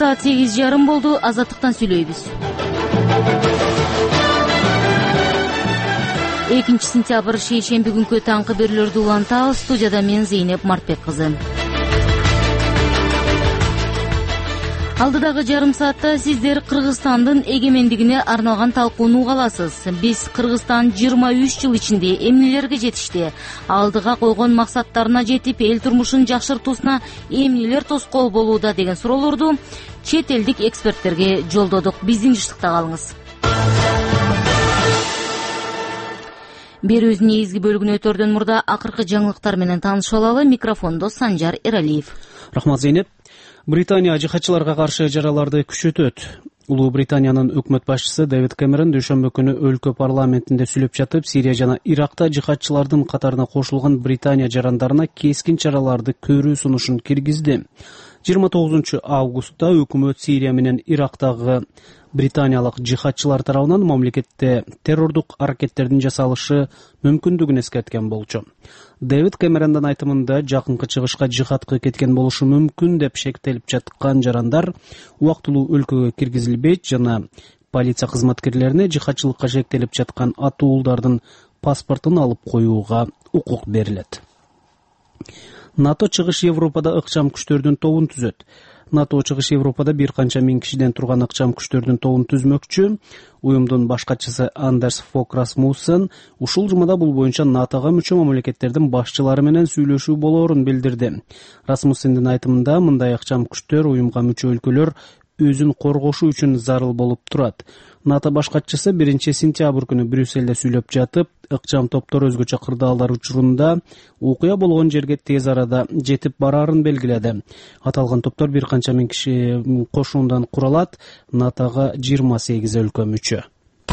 саат 8:30 болду. Азаттыктан сүйлөйбүз. 2 сентябрь шейшемби күнкү таңкы берүүлөрдү улантабыз. Студияда мен Зейнеп Мартбек кызы. Алдыдагы жарым саатта сиздер Кыргызстандын эгемендигине арналган талкууну уга аласыз. Биз Кыргызстан 23 жыл ичинде эмнелерге жетишти, алдыга койгон максаттарына жетип, эл турмушун жакшыртуусуна эмнелер тоскоол болууда деген суроолорду чет элдик эксперттерге жолдодук. Биздин жыштыкта калыңыз. Берүүбүздүн негизги бөлүгүнө өтөрдөн мурда акыркы жаңылыктар менен таанышып алалы. Микрофондо Санжар Эралиев. Рахмат, Зейнеп. Британия жихадчыларга каршы чараларды күчөтөт. Улуу Британиянын өкмөт башчысы Дэвид Кэмерон дүйшөмбү күнү өлкө парламентинде сүйлөп жатып, Сирия жана Иракта жихадчылардын катарына кошулган Британия жарандарына кескин чараларды көрүү сунушун киргизди. 29 августта өкмөт Сирия менен Ирактагы британиялык жихадчылар тарабынан мамлекетте террордук аракеттердин жасалышы мүмкүндүгүн эскерткен болчу. Дэвид Кэмерондун айтымында жакынкы чыгышка жихадка кеткен болушу мүмкүн деп шектелип жаткан жарандар убактылуу өлкөгө киргизилбейт жана полиция кызматкерлерине жихадчылыкка шектелип жаткан атуулдардын паспортун алып коюуга укук берилет. НАТО чыгыш Европада ыкчам күчтөрдүн тобун түзөт. НАТО чыгыш Европада бир канча миң кишиден турган ыкчам күчтөрдүн тобун түзмөкчү. Уюмдун баш катчысы Андерс Фок Расмуссен ушул жумада бул боюнча НАТОга мүчө мамлекеттердин башчылары менен сүйлөшүү болоорун билдирди. Расмуссендин айтымында мындай ыкчам күчтөр уюмга мүчө өлкөлөр өзүн коргошу үчүн зарыл болуп турат. НАТО баш катчысы 1 сентябрь күнү Брюсселде сүйлөп жатып, ыкчам топтор өзгөчө кырдаалдар учурунда окуя болгон жерге тез арада жетип бараарын белгиледи. Аталган топтор бир канча миң киши кошундан куралат, НАТОга 28 өлкө мүчө.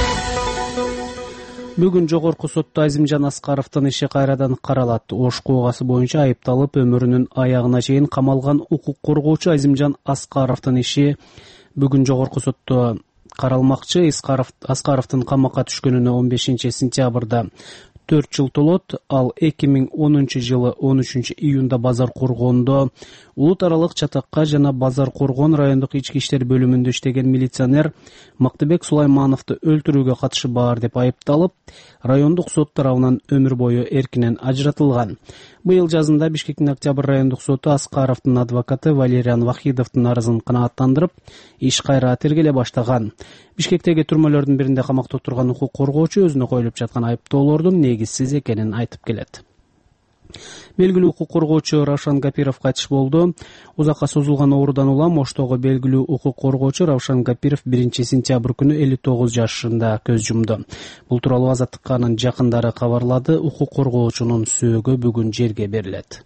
Бүгүн жогорку сотто Азимжан Аскаровдун иши кайрадан каралат. Ош куугасы боюнча айыпталып өмүрүнүн аягына чейин камалган укук коргоочу Азимжан Аскаровдун иши бүгүн жогорку сотто каралмакчы. Аскаровдун камакка түшкөнүнө 15 сентябрда 4 жыл толот. Ал 2010 жылы 13 июнда Базар Коргондо улут аралык чатакка жана Базар Коргон райондук ички иштер бөлүмүндө иштеген милиционер Мактыбек Сулаймановду өлтүрүүгө катышы бар деп айыпталып, райондук сот тарабынан өмүр бою эркинен ажыратылган. Быйыл жазында Бишкектин Октябрь райондук соту Аскаровдун адвокаты Валериан Вахидовдун арызын канааттандырып, иш кайра тергеле баштаган. Бишкектеги түрмөлөрдүн биринде камакта отурган укук коргоочу өзүнө коюлуп жаткан айыптоолордун негизсиз экенин айтып келет. Белгилүү укук коргоочу Равшан Гапиров кайтыш болду. Узакка созулган оорудан улам Оштогу белгилүү укук коргоочу Равшан Гапиров 1 сентябрь күнү 59 жашында көз жумду. Бул тууралуу Азаттыкканын жакындары кабарлады. Укук коргоочунун сөөгү бүгүн жерге берилет.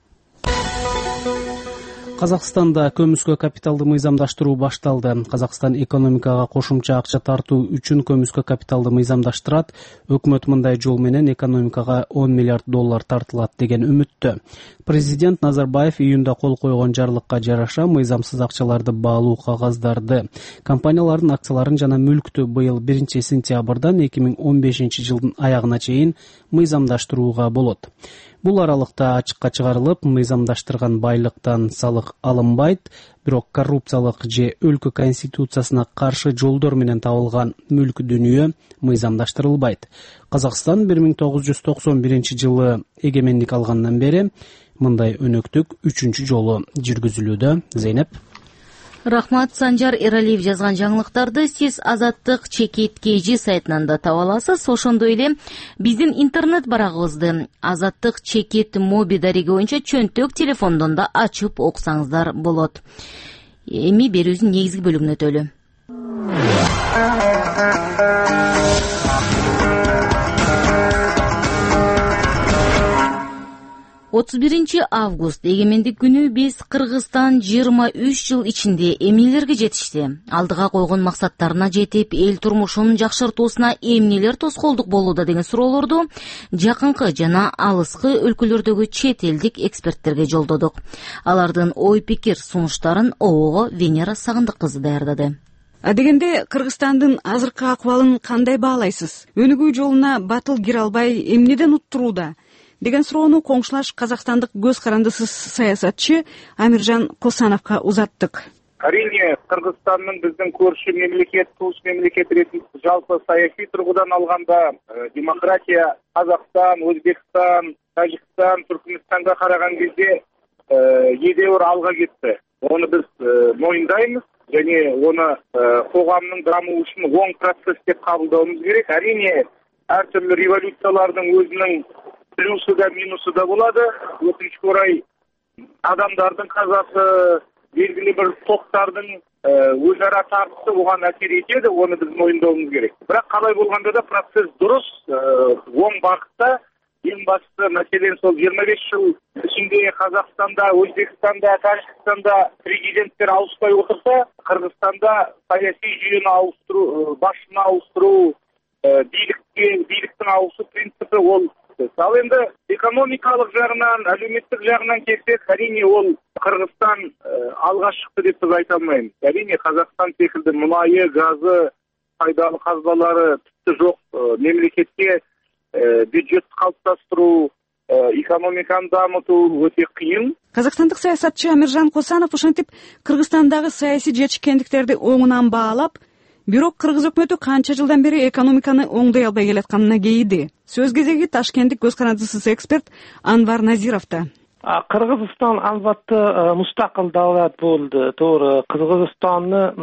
Казакстанда көмүскө капиталды мыйзамдаштыруу башталды. Казакстан экономикага кошумча акча тартуу үчүн көмүскө капиталды мыйзамдаштырат. Өкмөт мындай жол менен экономикага 10 миллиард доллар тартылат деген үмүттө. Президент Назарбаев июнда кол койгон жарлыкка жараша мыйзамсыз акчаларды баалуу кагаздарды, компаниялардын акцияларын жана мүлктү быйыл 1 сентябрдан 2015 жылдын аягына чейин мыйзамдаштырууга болот. Бул аралыкта ачыкка чыгарылып, мыйзамдаштырган байлыктан салык алынбайт, бирок коррупциялык же өлкө конституциясына каршы жолдор менен табылган мүлк дүнүйө мыйзамдаштырылбайт. Казакстан 1991 жылы эгемендик алгандан бери мындай өнөктүк 3-чү жолу жүргүзүлүүдө. Зейнеп. Рахмат, Санжар Эралиев жазган жаңылыктарды сиз Азаттык Чекит KG сайтынан да таба аласыз. Ошондой эле биздин интернет барагыбызды Азаттык Чекит моби дареги боюнча чөнтөк телефондон да ачып окусаңыздар болот. Эми берүүбүздүн негизги бөлүгүнө өтөлү. 31 август эгемендик күнү биз Кыргызстан 23 жыл ичинде эмнелерге жетишти, алдыга койгон максаттарына жетип, эл турмушунун жакшыртуусуна эмнелер тоскоолдук болууда деген суроолорду жакынкы жана алыскы өлкөлөрдөгү чет элдик эксперттерге жолдодук. Алардын ой пикир сунуштарын ого Венера Сагындык кызы даярдады. Дегенде Кыргызстандын азыркы акыбалын кандай баалайсыз? Өнүгүү жолуна батыл кире албай эмнеден уттурууда? Деген суроону коңшулаш казакстандык көз карандысыз саясатчы Амиржан Косановго узаттык. Әрине, Кыргызстанның біздің көрші мемлекет, туыс мемлекет ретінде жалпы саяси тұрғыдан алғанда демократия Қазақстан, Өзбекстан, Тәжікстан, Түркменстанға қараған кезде едәуір алға кетті. Оны біз мойындаймыз және оны қоғамның дамуы үшін оң процесс деп қабылдауымыз керек. Әрине, әртүрлі революциялардың өзінің плюсы да минусы да болады. Өкінішке орай адамдардың қазасы, белгілі бір топтардың өзара тартысы оған әсер етеді, оны біз мойындауымыз керек. Бірақ қалай болғанда да процесс дұрыс, оң бағытта. Ең бастысы, мәселен сол 25 жыл ішінде Қазақстанда, Өзбекстанда, Тәжікстанда президенттер ауыспай отырса, Қырғызстанда саяси жүйені ауыстыру, басшыны ауыстыру, биліктің ауысу принципі ол. Ал енді экономикалық жағынан, әлеуметтік жағынан келсек, әрине ол Қырғызстан алға шықты деп біз айта алмаймыз. Әрине Қазақстан секілді мұнайы, газы, пайдалы қазбалары тіпті жоқ мемлекетке бюджет қалыптастыру, экономиканы дамыту өте қиын. Казакстандык саясатчы Амиржан Косанов ушинтип Кыргызстандагы саясий жетишкендиктерди оңунан баалап, бирок кыргыз өкмөтү канча жылдан бери экономиканы оңдой албай келатканына кейиди. Сөз кезеги ташкенттик көз карандысыз эксперт Анвар Назировда. Кыргызстан албатта мустакыл давлат болду, туура. Кыргызстанны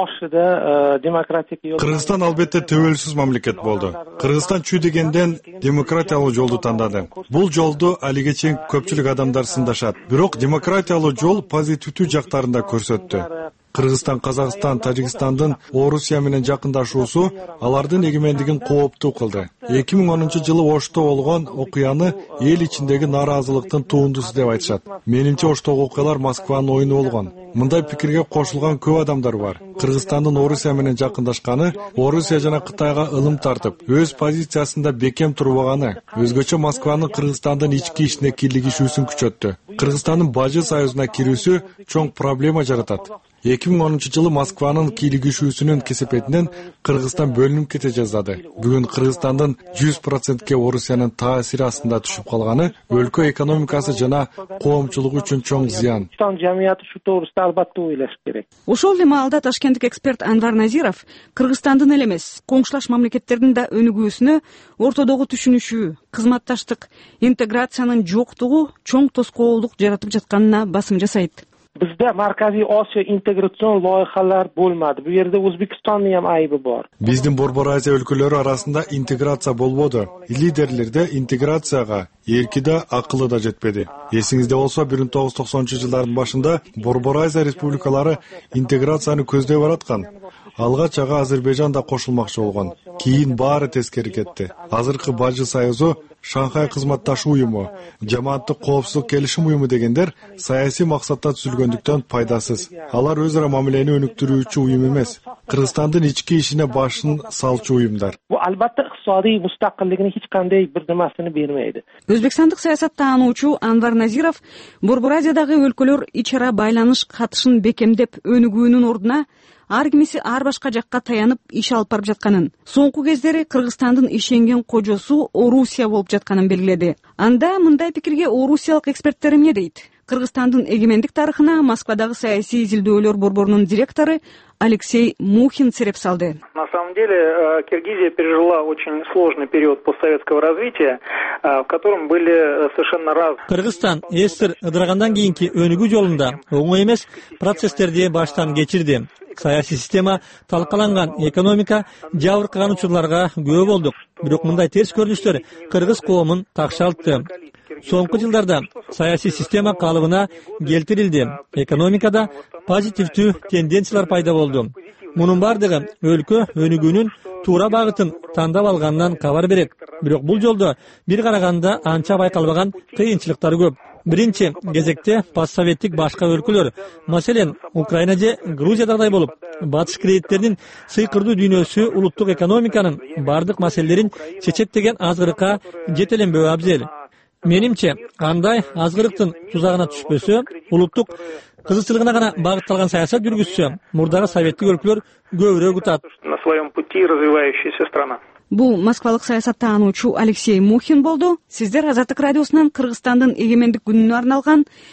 башында демократик жол. Кыргызстан албетте төбөлсүз мамлекет болду. Кыргызстан чүй дегенден демократиялуу жолду тандады. Бул жолду алиге чейин көпчүлүк адамдар сындашат. Бирок демократиялуу жол позитивдүү жактарын да көрсөттү. Кыргызстан, Казакстан, Тажикстандын Орусия менен жакындашуусу алардын эгемендигин кооптуу кылды. 2010 жылы Ошто болгон окуяны эл ичиндеги нааразылыктын туундусу деп айтышат. Менимче Оштогу окуялар Москванын оюну болгон. Мындай пикирге кошулган көп адамдар бар. Кыргызстандын Орусия менен жакындашканы, Орусия жана Кытайга ылым тартып, өз позициясында бекем турбаганы, өзгөчө Москванын Кыргызстандын ички ишине кийлигишүүсүн күчөттү. Кыргызстандын Бажы союзуна кирүүсү чоң проблема жаратат. 2010 жылы Москванын кийлигишүүсүнүн кесепетинен Кыргызстан бөлүнүп кете жаздады. Бүгүн Кыргызстандын 100%ке Орусиянын таасири астында түшүп калганы өлкө экономикасы жана коомчулугу үчүн чоң зыян. Жамиаты шу тоорусунда албатта ойлош керек. Ошол эле маалда ташкенттик эксперт Анвар Назиров Кыргызстандын эле эмес, коңшулаш мамлекеттердин да өнүгүүсүнө ортодогу түшүнүшүү, кызматташтык, интеграциянын жоктугу чоң тоскоолдук жаратып жатканына басым жасайт. Bizda Markaziy Osiyo integratsion loyihalar bo'lmadi. Bu yerda O'zbekistonning ham aybi bor. Биздин Борбор Азия өлкөлөрү арасында интеграция болбоду. Лидерлерде интеграцияга эркиде акылы да жетпеди. Эсиңизде болсо 1990 жылдардын башында Борбор Азия республикалары интеграцияны көздөй бараткан. Алгач ага Азербайжан да кошулмакчы болгон. Кийин баары тескери кетти. Азыркы Бажы союзу, Шанхай кызматташуу уюму, жамааттык коопсуздук келишим уюму дегендер саясий максатта түзүлгөндүктөн пайдасыз. Алар өз ара мамилени өнүктүрүүчү уюм эмес. Кыргызстандын ички ишине башын салчу уюмдар. Bu albatta iqtisodiy mustaqilligini hech qanday bir nimasini bermaydi. Өзбекстандык саясат таануучу Анвар Назиров Борбор Азиядагы өлкөлөр ич ара байланыш катышын бекемдеп өнүгүүнүн ордуна ар кимиси ар башка жакка таянып иш алып барып жатканын, соңку кездери Кыргызстандын ишенген кожосу Орусия болуп жатканын белгиледи. Анда мындай пикирге орусиялык эксперттер эмне дейт? Кыргызстандын эгемендик тарыхына Москвадагы саясий изилдөөлөр борборунун директору Алексей Мухин сереп салды. На самом деле Киргизия пережила очень сложный период постсоветского развития, в котором были совершенно разные. Кыргызстан эстер ыдыргандан кийинки өнүгүү жолунда оңой эмес процесстерди баштан кечирди. Саясий система талкаланган, экономика жабыркаган учурларга күбө болдук. Бирок мындай терс көрүнүштөр кыргыз коомун такшалтты. Соңку жылдарда саясий система калыбына келтирилди. Экономикада позитивдүү тенденциялар пайда болду. Мунун бардыгы өлкө өнүгүүнүн туура багытын тандап алгандан кабар берет. Бирок бул жолдо бир караганда анча байкалбаган кыйынчылыктар көп. Биринчи кезекте постсоветтик башка өлкөлөр, маселен Украина же Грузиядагыдай болуп, батыш кредиттеринин сыйкырдуу дүйнөсү улуттук экономиканын бардык маселелерин чечет деген азгырыкка жетеленбөө абзел. Менимче, андай азгырыктын тузагына түшпөсө, улуттук кызыкчылыгына гана багытталган саясат жүргүзсө, мурдагы советтик өлкөлөр көбүрөөк утат. На своем пути развивающаяся страна. Бул москвалык саясат таануучу Алексей Мухин болду. Сиздер Азаттык радиосунан Кыргызстандын эгемендик күнүнө арналган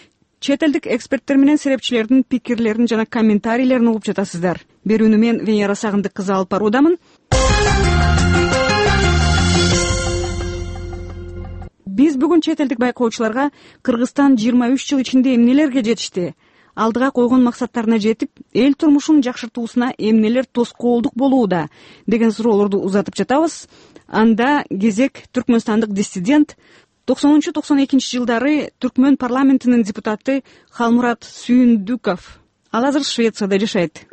чет элдик эксперттер менен серепчилердин пикирлерин жана комментарийлерин угуп жатасыздар. Берүүнү мен Венера Сагындык кызы алып баруудамын. Биз бүгүн чет элдик байкоочуларга Кыргызстан 23 жыл ичинде эмнелерге жетишти, алдыга койгон максаттарына жетип, эл турмушун жакшыртуусуна эмнелер тоскоолдук болууда деген суроолорду узатып жатабыз. Анда кезек түркмөнстандык диссидент 90-92 жылдары Түркмөн парламентинин депутаты Халмурат Сүйүндүков. Ал азыр Швецияда жашайт.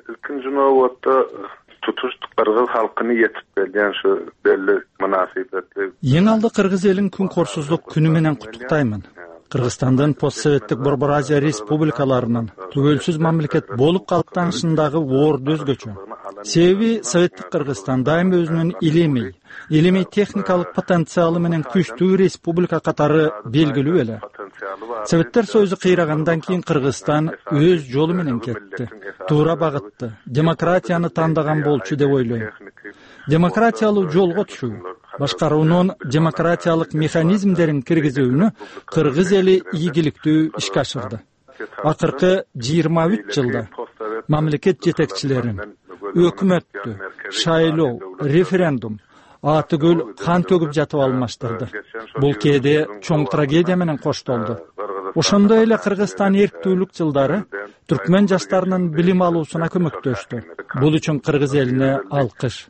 Кыргыз халкына жетип келген ушу белли мунасибетли. Эң алды Кыргыз элин күн корсуздук күнү менен куттуктаймын. Кыргызстандын постсоветтик Борбор Азия республикаларынын түгөлсүз мамлекет болуп калыптанышындагы орду өзгөчө. Себеби Советтик Кыргызстан дайым өзүнүн илимий техникалык потенциалы менен күчтүү республика катары белгилүү эле. Советтер Союзу кыйрагандан кийин Кыргызстан өз жолу менен кетти. Туура багытты, демократияны тандаган болчу деп ойлойм. Демократиялуу жолго түшүү, башкаруунун демократиялык механизмдерин киргизүүнү Кыргыз эли ийгиликтүү ишке ашырды. Акыркы 23 жылда мамлекет жетекчилерин өкмөттү, шайлоо, референдум, атыгөл кан төгүп жатып алмаштырды. Бул кээде чоң трагедия менен коштолду. Ошондой эле Кыргызстан эрктүүлүк жылдары түркмөн жаштарынын билим алуусуна көмөктөштү. Бул үчүн Кыргыз элине алкыш.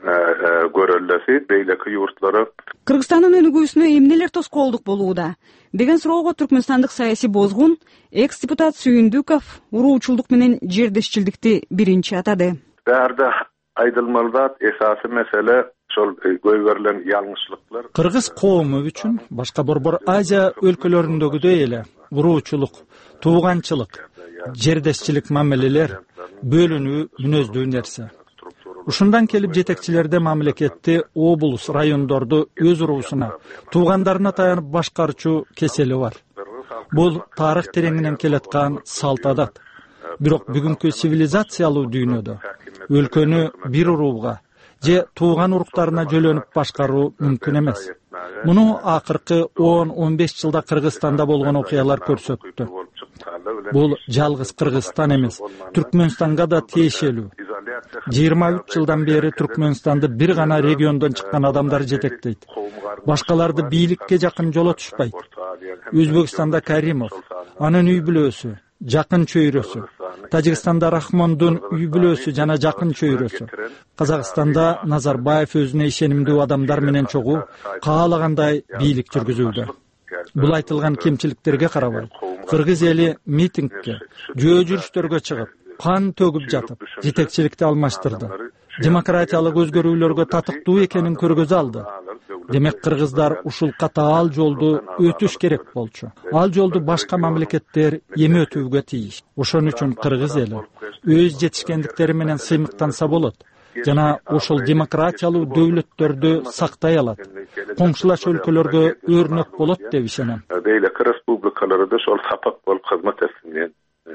Кыргызстандын өнүгүүсүнө эмнелер тоскоолдук болууда деген суроого түркмөнстандык саясий бозгун экс-депутат Сүйүндүков уруучулдук менен жердешчилдикти биринчи атады. Баарда айдылмалдат эсасы маселе ошол көйгөрлөн ялгышлыктар. Кыргыз коому үчүн башка Борбор Азия өлкөлөрүндөгүдөй эле уруучулук, тууганчылык, жердешчилик мамилелер бөлүнүү мүнөздүү нерсе. Ушундан келип жетекчилерде мамлекетти, облус, райондорду өз уруусуна, туугандарына таянып башкарчу кесели бар. Бул тарых тереңинен келаткан салт адат. Бирок бүгүнкү цивилизациялуу дүйнөдө өлкөнү бир урууга же тууган уруктарына жөлөнүп башкаруу мүмкүн эмес. Муну акыркы 10-15 жылда Кыргызстанда болгон окуялар көрсөттү. Бул жалгыз Кыргызстан эмес, Түркмөнстанга да тиешелүү. 23 жылдан бери Түркмөнстанды бир гана региондон чыккан адамдар жетектейт. Башкаларды бийликке жакын жолотушпайт. Өзбекстанда Каримов, анын үй бүлөсү, жакын чөйрөсү. Тажикстанда Рахмондун үй бүлөсү жана жакын чөйрөсү. Казакстанда Назарбаев өзүнө ишенимдүү адамдар менен чогуу каалагандай бийлик жүргүзүүдө. Бул айтылган кемчиликтерге карабай, Кыргыз эли митингге, жөө жүрүштөргө чыгып, кан төгүп жатып, жетекчиликти алмаштырды. Демократиялык өзгөрүүлөргө татыктуу экенин көргөзө алды. Демек кыргыздар ушул катаал жолду өтүш керек болчу. Ал жолду башка мамлекеттер эми өтүүгө тийиш. Ошон үчүн кыргыз эли өз жетишкендиктери менен сыймыктанса болот жана ошол демократиялуу дөөлөттөрдү сактай алат. Коңшулаш өлкөлөргө өрнөк болот деп ишенем. Республикаларда ошол сапак болуп кызмат этсин.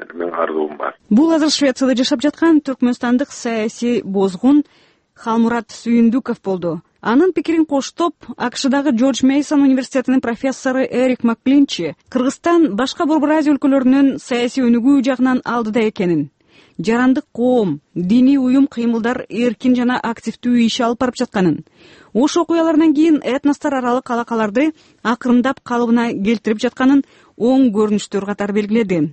Бул азыр Швецияда жашап жаткан түркмөнстандык саясий бозгун Халмурат Сүйүндүков болду. Анын пикирин коштоп, АКШдагы Джордж Мейсон университетинин профессору Эрик Маклинчи Кыргызстан башка Борбор Азия өлкөлөрүнүн саясий өнүгүү жагынан алдыда экенин, жарандык коом, диний уюм кыймылдар эркин жана активдүү иш алып барып жатканын, ош окуяларынан кийин этностор аралык алакаларды акырындап калыбына келтирип жатканын оң көрүнүштөр катары белгиледи.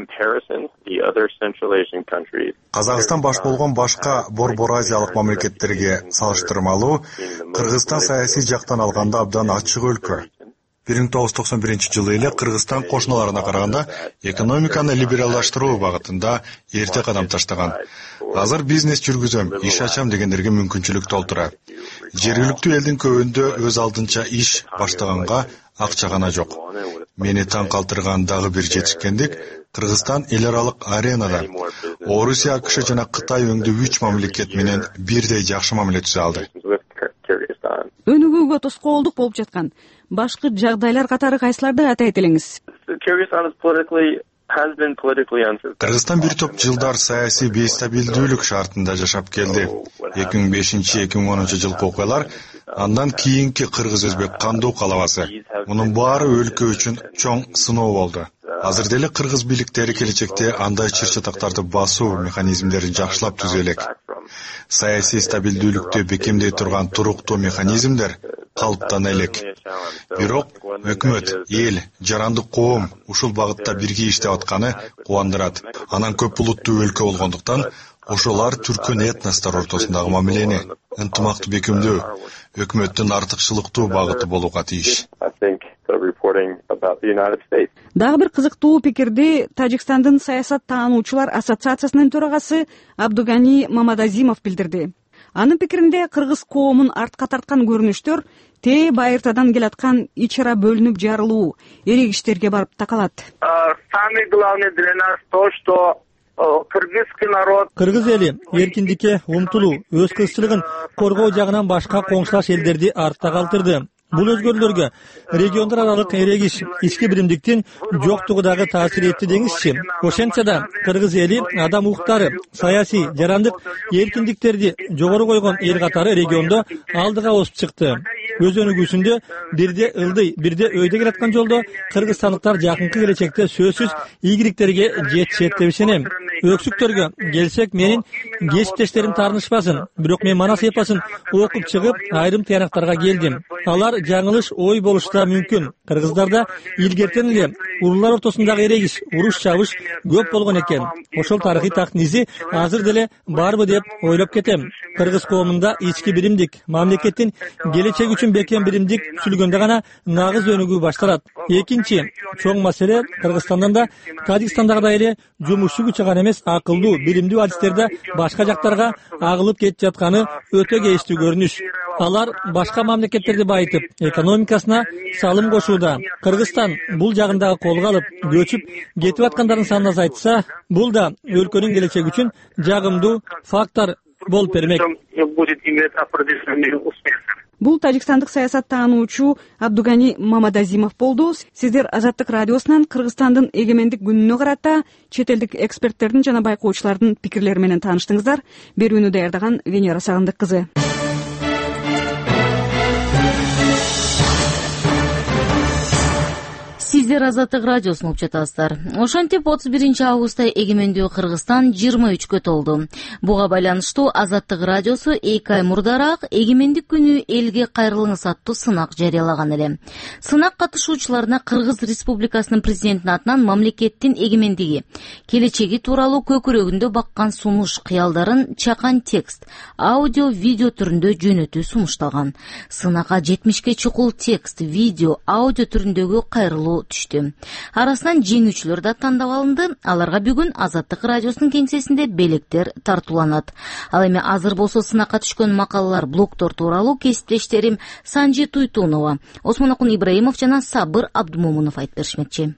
Казакстан баш болгон башка Борбор Азиялык мамлекеттерге салыштырмалуу Кыргызстан саясий жактан алганда абдан ачык өлкө. 1991 жылы эле Кыргызстан кошуналарына караганда экономиканы либералдаштыруу багытында эрте кадам таштаган. Азыр бизнес жүргүзөм, иш ачам дегендерге мүмкүнчүлүк толтура. Жергиликтүү элдин көбүндө өз алдынча иш баштаганга акча гана жок. Мени таң калтырган дагы бир жетишкендик Кыргызстан эл аралык аренада Орусия, АКШ жана Кытай өңдүү 3 мамлекет менен бирдей жакшы мамиле түзө алды. Өнүгүүгө тоскоолдук болуп жаткан башкы жагдайлар катары кайсыларды атайт элеңиз? Кыргызстан бир топ жылдар саясий бейстабилдүүлүк шартында жашап келди. 2005-2010 жылкы окуялар, андан кийинки кыргыз-өзбек кандуу калабасы. Мунун баары өлкө үчүн чоң сыноо болду. Азыр деле кыргыз бийликтери келечекте андай чыр-чатактарды басуу механизмдерин жакшылап түзө элек. Саясий стабилдүүлүктү бекемдей турган туруктуу механизмдер калыптана элек. Бирок өкмөт, эл, жарандык коом ушул багытта бирге иштеп атканы кубандырат. Анан көп булуттуу өлкө болгондуктан ошолар түркөн этностор ортосундагы мамилени ынтымактуу бекемдөө өкмөттүн артыкчылыктуу багыты болууга тийиш. Дагы бир кызыктуу пикирди Тажикстандын саясат таануучулар ассоциациясынын төрагасы Абдугани Мамадазимов билдирди. Анын пикиринде кыргыз коомун артка тарткан көрүнүштөр тээ байыртадан келаткан ич ара бөлүнүп жарылуу эрегиштерге барып такалат. Самый главный для нас то, что кыргызский народ, кыргыз эли эркиндикке умтулуу, өз кызчылыгын коргоо жагынан башка коңшулаш элдерди артта калтырды. Бул өзгөрүүлөргө региондор аралык эрегиш, ички биримдиктин жоктугу дагы таасир этти деңизчи. Ошентсе да кыргыз эли адам укуктары, саясий, жарандык эркиндиктерди жогору койгон эл катары региондо алдыга осуп чыкты. Өз өнүгүүсүндө бирде ылдый, бирде өйдө келаткан жолдо кыргызстандыктар жакынкы келечекте сөзсүз ийгиликтерге жетишет деп ишенем. Өксүктөргө келсек, менин кесиптештерим таарынышпасын, бирок мен манас эпосун окуп чыгып, айрым тыянактарга келдим. Алар жаңылыш ой болушу да мүмкүн. Кыргыздарда илгертен эле уруулар ортосундагы эрегиш, уруш чабыш көп болгон экен. Ошол тарыхый тактын изи азыр деле барбы деп ойлоп кетем. Кыргыз коомунда ички биримдик, мамлекеттин келечеги үчүн бекем биримдик түзүлгөндө гана нагыз өнүгүү башталат. Экинчи чоң маселе Кыргызстандан да Тажикстандагыдай эле жумушчу күчү гана эмес, акылдуу, биримдүү адистерде башка жактарга агылып кетип жатканы өтө кейиштүү көрүнүш. Алар башка мамлекеттерди байытып, экономикасына салым кошууда. Кыргызстан бул жагындагы колго алып, көчүп кетип аткандардын санын азайтса, бул да өлкөнүн келечеги үчүн жагымдуу фактор болуп бермек. Бул тажикстандык саясат таануучу Абдугани Мамадазимов болду. Сиздер Азаттык радиосунан Кыргызстандын эгемендик күнүнө карата чет элдик эксперттердин жана байкоочулардын пикирлери менен тааныштыңыздар. Берүүнү даярдаган Венера Сагындык кызы. Сиздер Азаттык радиосун угуп жатасыздар. Ошентип 31 августта эгемендүү Кыргызстан 23-кө толду. Буга байланыштуу Азаттык радиосу 2 ай мурдараак эгемендик күнү элге кайрылыңыз аттуу сынак жарыялаган эле. Сынак катышуучуларына Кыргыз Республикасынын президентинин атынан мамлекеттин эгемендиги, келечеги тууралуу көкүрөгүндө баккан сунуш кыялдарын чакан текст, аудио, видео түрүндө жөнөтүү сунушталган. Сынакка 70ке чукул текст, видео, аудио түрүндөгү кайрылуу түштү. Арасынан жеңүүчүлөр да тандап алынды. Аларга бүгүн Азаттык радиосунун кеңсесинде белектер тартууланат. Ал эми азыр болсо сынакка түшкөн макалалар, блогдор тууралуу кесиптештерим Санжи Туйтунова, Осмонокун Ибраимов жана Сабыр Абдумомунов айтып беришмекчи.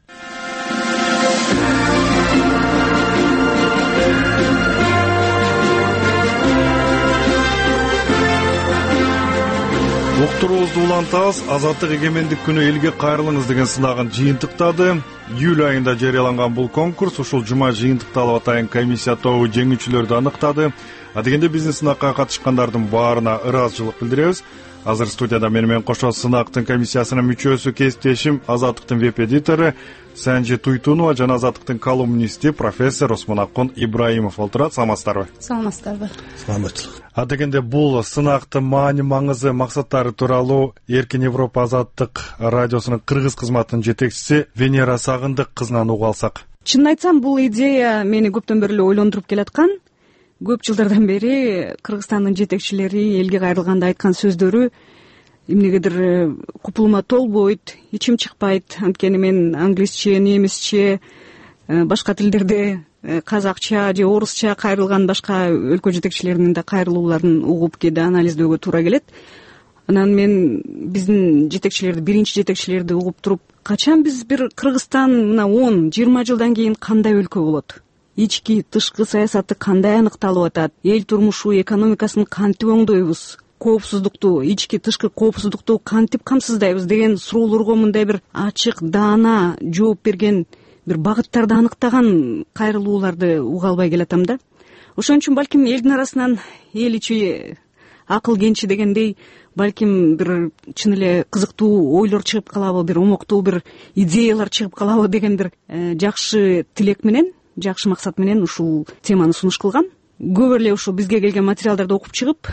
Уктуруубузду улантабыз. Азаттык эгемендик күнү элге кайрылыңыз деген сынагын жыйынтыктады. Июль айында жарыяланган бул конкурс ушул жума жыйынтыкталып атайын комиссия тобу жеңүүчүлөрдү аныктады. Адегенде биздин сынакка катышкандардын баарына ыраазычылык билдиребиз. Азыр студияда менен кошо сынактын комиссиясынын мүчөсү, кесиптешим, Азаттыктын веб-эдитору Санжи Туйтунова жана Азаттыктын колумнисти профессор Осмонокун Ибраимов олтурат. Саламатсыздарбы? Саламатсыздарбы. Саламатчылык. Адегенде бул сынактын маани, маңызы, максаттары тууралуу Эркин Европа Азаттык радиосунун кыргыз кызматынын жетекчиси Венера Сагындык кызынан угуп алсак. Чынын айтсам, бул идея мени көптөн бери эле ойлондуруп келаткан. Көп жылдардан бери Кыргызстандын жетекчилери элге кайрылганда айткан сөздөрү эмнегедир купулума толбойт, ичим чыкпайт. Анткени мен англисче, немисче, башка тилдерде казакча же орусча кайрылган башка өлкө жетекчилеринин да кайрылууларын угуп кээде анализдөөгө туура келет. Анан мен биздин жетекчилерди, биринчи жетекчилерди угуп туруп, качан биз бир Кыргызстан мына 10-20 жылдан кийин кандай өлкө болот? Ички, тышкы саясаты кандай аныкталып атат? Эл турмушу, экономикасын кантип оңдойбуз? Коопсуздукту, ички, тышкы коопсуздукту кантип камсыздайбыз деген суроолорго мындай бир ачык, даана жооп берген, бир багыттарды аныктаган кайрылууларды уга албай келатам да. Ошон үчүн балким элдин арасынан эл ичи акыл кенчи дегендей балким бир чын эле кызыктуу ойлор чыгып калабы, бир умуктуу бир идеялар чыгып калабы деген бир жакшы тилек менен, жакшы максат менен ушул теманы сунуш кылгам. Көп эле ушул бизге келген материалдарды окуп чыгып,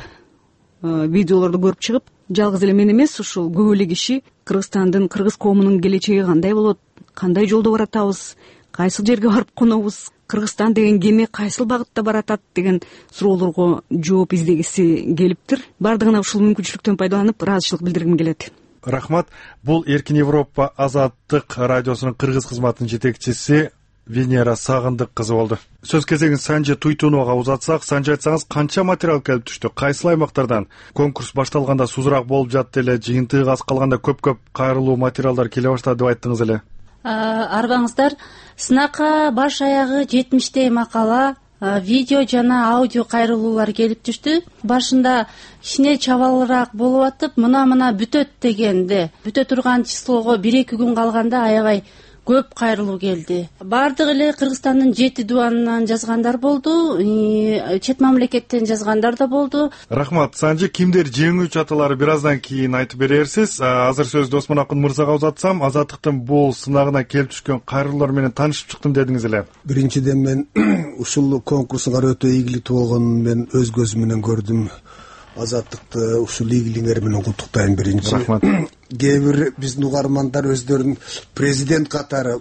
видеолорду көрүп чыгып, жалгыз эле мен эмес, ушул көп эле киши Кыргызстандын, кыргыз коомунун келечеги кандай болот, кандай жолдо баратабыз, кайсыл жерге барып конобуз, Кыргызстан деген кеме кайсыл багытта баратат деген суроолорго жооп издегиси келиптир. Бардыгына ушул мүмкүнчүлүктөн пайдаланып ыраазычылык билдиргим келет. Рахмат. Бул Эркин Европа Азаттык радиосунун кыргыз кызматынын жетекчиси Венера Сагындык кызы болду. Сөз кезегин Санжы Туйтунова узатсак, Санжы айтсаңыз, канча материал келип түштү? Кайсыл аймактардан? Конкурс башталганда сузураак болуп жатты эле, жыйынтыгы аз калганда көп кайрылуу материалдар келе баштады деп айттыңыз эле. Арбаңыздар, сынакка баш аягы 70 макала, видео жана аудио кайрылуулар келип түштү. Башында кичине чабалыраак болуп атып, мына бүтөт дегенде, бүтө турган числого 1-2 күн калганда аябай көп кайрылуу келди. Бардыгы эле Кыргызстандын 7 дубанынан жазгандар болду, чет мамлекеттен жазгандар да болду. Рахмат. Санжы, кимдер жеңүүчү аталары бир аздан кийин айтып берерсиз. Азыр сөздү Осмон Акын мырзага узатсам, Азаттыктын бул сынагына келип түшкөн кайрылуулар менен таанышып чыктым дедиңиз эле. Биринчиден мен ушул конкурсуңар өтө ийгиликтүү болгонун мен өз көзүм менен көрдүм. Азаттыкты ушул ийгилигиңер менен куттуктайм биринчи. Рахмат. Кээ бир биздин угармандар өздөрүн президент катары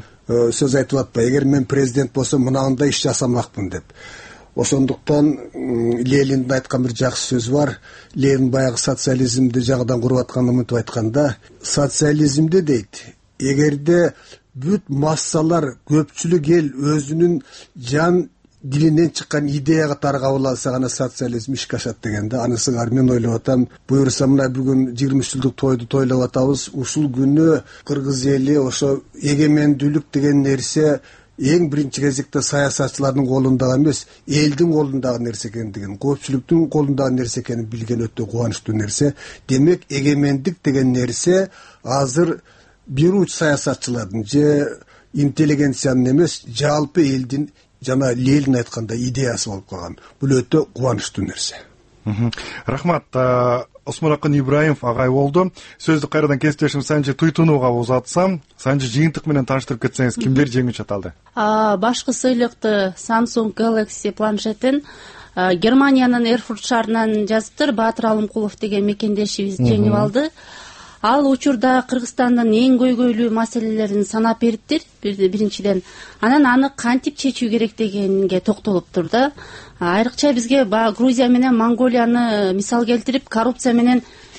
сөз айтып атпайбы, эгер мен президент болсом мынандай иш жасамакмын деп. Ошондуктан Ленин айткан бир жакшы сөз бар. Ленин баягы социализмди жагдан куруп атканын умутуп айтканда, социализмде дейт, эгерде бүт массалар, көпчүлүк эл өзүнүн жан дилинен чыккан идеяга кабыл алса гана социализм ишке ашат дегенде. Аны сыңар мен ойлоп атам. Буюрса мына бүгүн 20 жылдык тойду тойлоп атабыз. Ушул күнү кыргыз эли ошо эгемендүүлүк деген нерсе эң биринчи кезекте саясатчылардын колунда эмес, элдин колундагы нерсе экендигин, көпчүлүктүн колундагы нерсе экенин билген өтө кубанычтуу нерсе. Демек, эгемендик деген нерсе азыр бир уч саясатчылардын же интеллигенциянын эмес, жалпы элдин жана Ленин айткандай идеясы болуп калган. Бул өтө кубанычтуу нерсе. Рахмат. Осмон Акын Ибраимов агай болду. Сөздү кайрадан кесиптешим Санжы Туйтуновага узатсам, Санжы жыйынтык менен тааныштырып кетсеңиз, кимдер жеңүүчү аталды? Башкы сыйлыкты Samsung Galaxy планшетин Германиянын Эрфурт шаарынан жазыптыр Баатыр Алымкулов деген мекендешибиз жеңип алды. Ал учурда Кыргызстандын эң көйгөйлүү маселелерин санап бериптир, биринчиден. Анан аны кантип чечүү керек дегенге токтолуптур да. Айрыкча бизге Грузия менен Монголияны мисал келтирип, коррупция менен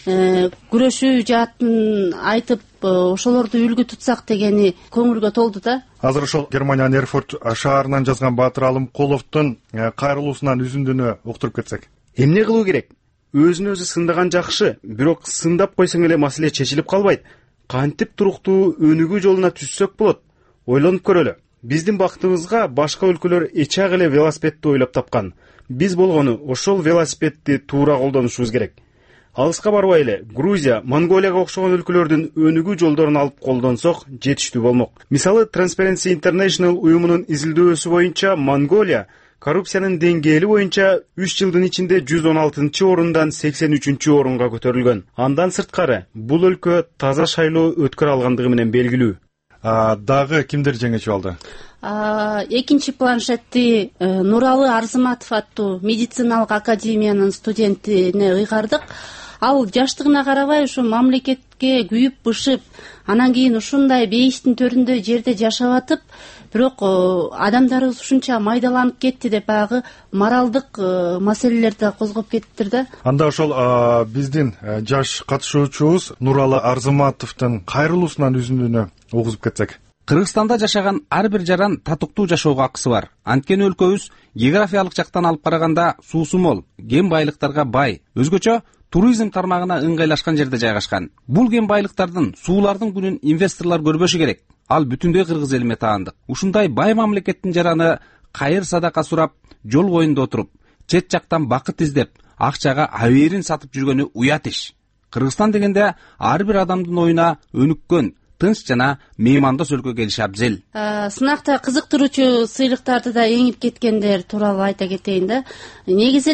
күрөшүү жаатын айтып, ошолорду үлгү тутсак дегени көңүлгө толду да. Азыр ошол Германиянын Эрфурт шаарынан жазган Баатыр Алымкуловдун кайрылуусунан үзүндүнү уктуруп кетсек. Эмне кылуу керек? Өзүн өзү сындаган жакшы, бирок сындап койсоң эле маселе чечилип калбайт. Кантип туруктуу өнүгүү жолуна түшсөк болот? Ойлонуп көрөлү. Биздин бактыбызга башка өлкөлөр эчак эле велосипедти ойлоп тапкан. Биз болгону ошол велосипедти туура колдонушубуз керек. Алыска барбай эле Грузия, Монголияга окшогон өлкөлөрдүн өнүгүү жолдорун алып колдонсок жетиштүү болмок. Мисалы, Transparency International уюмунун изилдөөсү боюнча Монголия коррупциянын деңгээли боюнча 3 жылдын ичинде 116 орундан 83 орунга көтөрүлгөн. Андан сырткары, бул өлкө таза шайлоо өткөрө алгандыгы менен белгилүү. Дагы кимдер жеңүүчү болду? Экинчи планшетти Нуралы Арзыматов аттуу медициналык академиянын студентине ыйгардык. Ал жаштыгына карабай ушу мамлекетке күйүп бышып, анан кийин ушундай бейиштин төрүндө жерде жашап атып, бирок адамдарыбыз ушунча майдаланып кетти деп баягы моралдык маселелерди козгоп кеттир да. Анда ошол биздин жаш катышуучубуз Нуралы Арзыматовдун кайрылуусунан үзүндүнү угузуп кетсек. Кыргызстанда жашаган ар бир жаран татыктуу жашоого акысы бар. Анткени өлкөбүз географиялык жактан алып караганда суусу мол, кен байлыктарга бай. Өзгөчө туризм тармагына ыңгайлашкан жерде жайгашкан. Бул кен байлыктардын, суулардын күнүн инвесторлор көрбөшү керек. Ал бүтүндөй кыргыз элине таандык. Ушундай бай мамлекеттин жараны кайыр садака сурап, жол боюнда отуруп, чет жактан бакыт издеп, акчага абээрин сатып жүргөнү уят иш. Кыргызстан дегенде ар бир адамдын оюна өнүккөн, тынч жана меймандос өлкө келиши абзел. Сынакта кызыктыруучу сыйлыктарды да эңип кеткендер тууралуу айта кетейин да. Негизи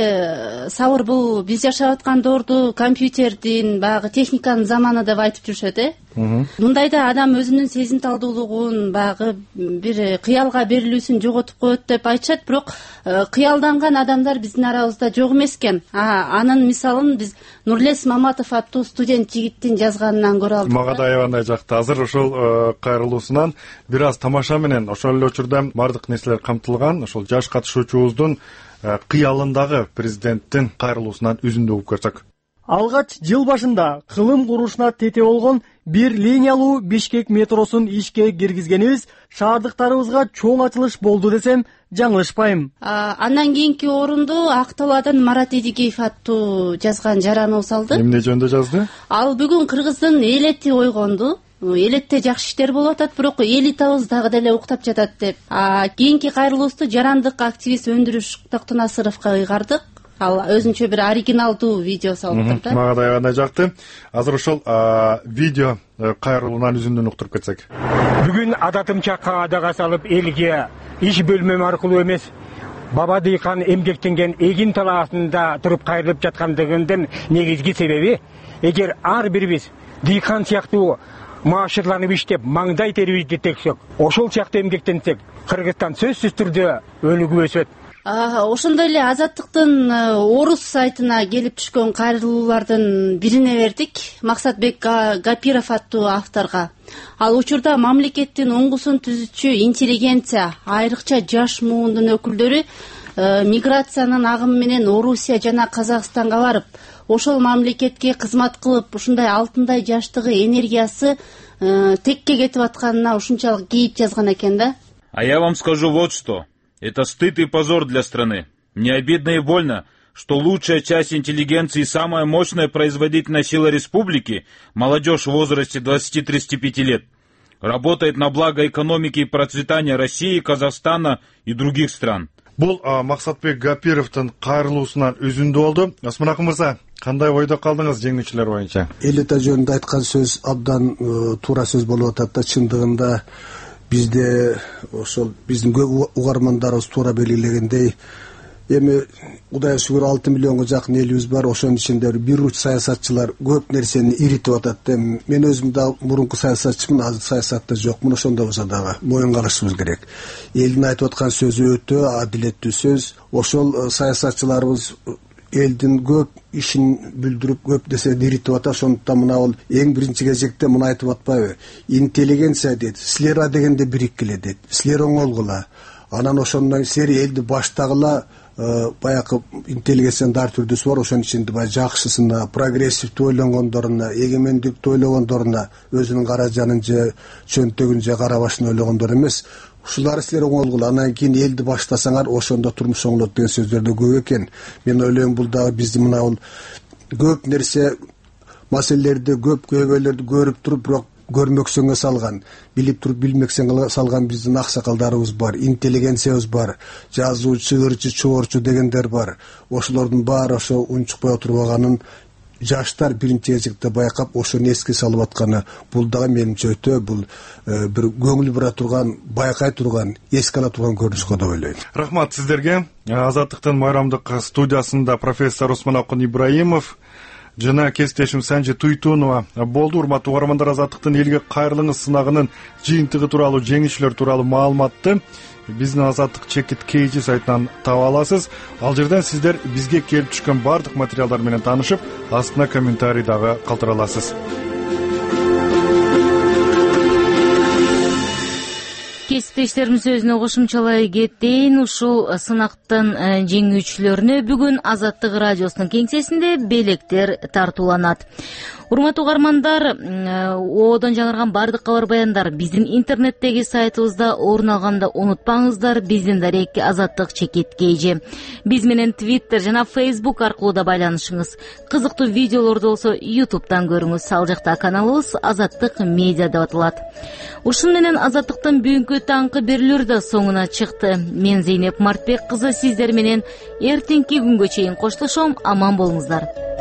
эле Сабыр бул биз жашап аткан доорду компьютердин баягы техниканын заманы деп айтып жүрүшөт, Мындайда адам өзүнүн сезимталдуулугун, баягы бир кыялга берилүүсүн жоготуп коет деп айтышат, бирок кыялданган адамдар биздин арабызда жок эмес экен. Анын мисалын биз Нурлес Маматов аттуу студент жигиттин жазганынан көрө алдык. Мага да аябандай жакты. Азыр ошол кайрылуусунан бир аз тамаша менен ошол эле учурда бардык нерселер камтылган, ошол жаш катышуучубуздун кыялындагы президенттин кайрылуусунан үзүндү угуп көрсөк. Алгач жыл башында кылым курушуна тете болгон бир линиялуу Бишкек метросун ишке киргизгенибиз шаардыктарыбызга чоң ачылыш болду десем жаңылышпайм. Андан кийинки орунду Актооладан Марат Эдигеев аттуу жазган жараныбыз алды. Эмне жөнүндө жазды? Ал бүгүн Кыргыздын элети ойгонду. Элетте жакшы иштер болуп атат, бирок элитабыз дагы деле уктап жатат деп. Кийинки кайрылуубузду жарандык активист Өндүрүш Токтонасыровго ыйгардык. Ал өзүнчө бир оригиналдуу видео салып да. Мага да аябандай жакты. Азыр ошол видео кайрылуунан үзүндүн уктуруп кетсек. Бүгүн адатымча каадага салып элге иш бөлмөм аркылуу эмес, баба дыйкан эмгектенген эгин талаасында туруп кайрылып жаткандыгынын негизги себеби, эгер ар бирибиз дыйкан сыяктуу маашырланып иштеп, маңдай терибизди тексек, ошол сыяктуу эмгектенсек, Кыргызстан сөзсүз түрдө өнүгүп өсөт. Ошондой эле Азаттыктын орус сайтына келип түшкөн кайрылуулардын бирине бердик. Максатбек Гапиров аттуу авторго. Ал учурда мамлекеттин оңгусун түзүүчү интеллигенция, айрыкча жаш муундун өкүлдөрү миграциянын агымы менен Орусия жана Казакстанга барып, ошол мамлекетке кызмат кылып, ушундай алтындай жаштыгы, энергиясы текке кетип атканына ушунчалык кейип жазган экен да. А я вам скажу вот что. Это стыд и позор для страны. Мне обидно и больно, что лучшая часть интеллигенции и самая мощная производительная сила республики, молодежь в возрасте 20-35 лет, работает на благо экономики и процветания России, Казахстана и других стран. Бул Максатбек Гапировдун кайрылуусунан үзүндү болду. Осмонакул мырза, кандай ойдо калдыңыз жеңүүчүлөр боюнча? Элита жөнүндө айткан сөз абдан туура сөз болуп атат да. Чындыгында бизде ошол биздин көп угармандарыбыз туура белгилегендей, эми Кудайга шүгүр 6 миллионго жакын элибиз бар. Ошонун ичинде бир уч саясатчылар көп нерсени иритип атат. Мен өзүм да мурунку саясатчымын, азыр саясатта жокмун. Ошондой болсо дагы моюнга алышыбыз керек. Элдин айтып аткан сөзү өтө адилеттүү сөз. Ошол саясатчыларыбыз элдин көп ишин бүлдүрүп, көп нерсени иритип атат. Ошондуктан мына бул эң биринчи кезекте муну айтып атпайбы? Интеллигенция дейт. Силер дегенде бириккиле дейт. Силер оңолгула. Анан ошондон силер элди баштагыла, баягы интеллигенциянын ар түрдүүсү бар. Ошонун ичинде баягы жакшысына, прогрессивдүү ойлонгондоруна, эгемендиктүү ойлогондоруна, өзүнүн кара жанын же чөнтөгүн же кара башын ойлогондор эмес. Ушулар силер оңолгула, анан кийин элди баштасаңар, ошондо турмуш оңолот деген сөздөр да көп экен. Мен ойлойм, бул дагы биздин мына бул көп нерсе, маселелерди, көп көйгөйлөрдү көрүп туруп, бирок көрмөксөнгө салган, билип туруп билмексеңге салган биздин аксакалдарыбыз бар, интеллигенциябыз бар, жазуучу, ырчы, чуворчу дегендер бар. Ошолордун баары ошо унчукпай отурбаганын жаштар биринчи кезекте байкап, ошону эске салып атканы, бул дагы менимче өтө бул бир көңүл бура турган, байкай турган, эске ала турган көрүнүш го деп ойлойм. Рахмат сиздерге. Азаттыктын майрамдык студиясында профессор Осмонакул Ибраимов жана кесиптешим Санжи Туйтунова болду. Урматтуу угармандар, Азаттыктын элге кайрылыңыз сынагынын жыйынтыгы тууралуу, жеңүүчүлөр тууралуу маалыматты биздин Азаттык чекит KG сайтынан таба аласыз. Ал жерден сиздер бизге келип түшкөн бардык материалдар менен таанышып, астына комментарий дагы калтыра аласыз. Кесиптештеримиз өзүнө кошумчалай кетейин. Ушул сынактын жеңүүчүлөрүнө бүгүн Азаттык радиосунун кеңсесинде белектер тартууланат. Урматтуу угармандар, оодон жаңырган бардык кабар баяндар биздин интернеттеги сайтыбызда орун алганда унутпаңыздар. Биздин даректи Азаттык чекит KG. Биз менен Twitter жана Facebook аркылуу да байланышыңыз. Кызыктуу видеолорду болсо YouTube'дан көрүңүз. Ал жакта каналыбыз Азаттык медиа деп аталат. Ушун менен Азаттыктын бүгүнкү таңкы берүүлөрү да соңуна чыкты. Мен Зейнеп Мартбек кызы сиздер менен эртеңки күнгө чейин коштошом. Аман болуңуздар.